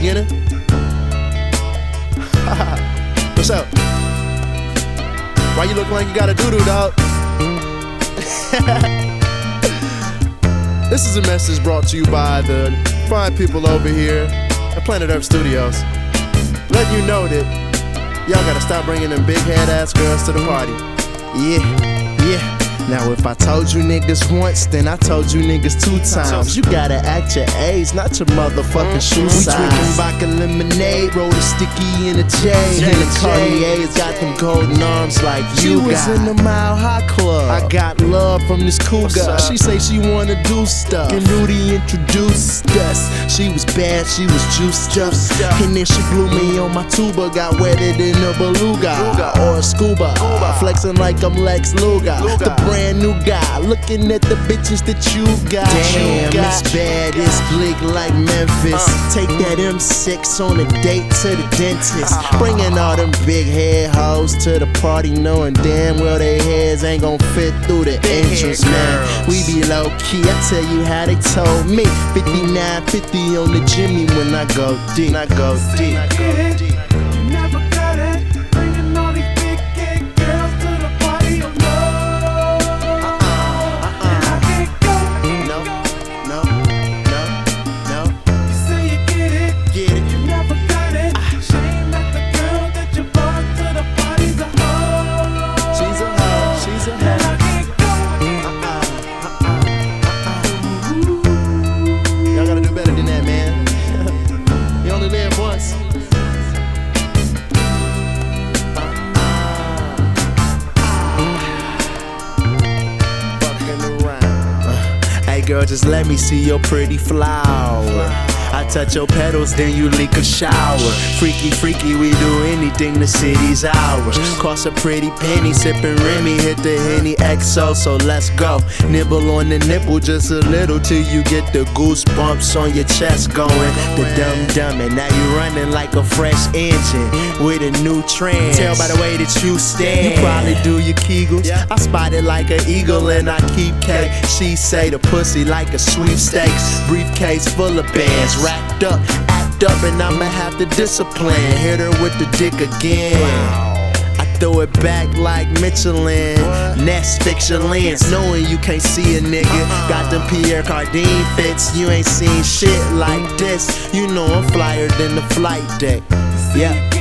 beginning. What's up? Why you look like you got a doo-doo, dog? This is a message brought to you by the fine people over here at Planet Earth Studios. Letting you know that y'all gotta stop bringing them big head ass girls to the party. Yeah. Now if I told you niggas once, then I told you niggas 2 times. You gotta act your age, not your motherfucking shoe size. We drinking vodka lemonade, roll a sticky in a J. And the Cartier's got them golden arms like you got. She was in the Mile High Club. I got love from this cougar. She say she wanna do stuff, and Rudy introduced us. She was bad, she was juiced up, and then she blew me on my tuba. Got wetter than a beluga or a scuba. Flexing like I'm Lex Luger. The brand new guy, looking at the bitches that you got. Damn, it's bad, it's bleak like Memphis. Take that M6 on a date to the dentist. Bringing all them big head hoes to the party, knowing damn well they heads ain't gon' fit through the entrance, man. We be low key, I tell you how they told me. 5950 on the Jimmy when I go deep. Girl, just let me see your pretty flower. I touch your petals, then you leak a shower. Freaky, we do anything, the city's ours. Cost a pretty penny, sippin' Remy, hit the Henny XO, so let's go. Nibble on the nipple just a little till you get the goosebumps on your chest going. The dum-dum, and now you running like a fresh engine with a new trend. Tell by the way that you stand, you probably do your Kegels. I spot it like an eagle and I keep cake. She say the pussy like a sweepstakes. Briefcase full of bands, wrapped up, act up, and I'ma have to discipline. Hit her with the dick again. I throw it back like Michelin. Nest fix your lens, knowing you can't see a nigga. Got them Pierre Cardin fits, you ain't seen shit like this. You know I'm flyer than the flight deck. Yeah.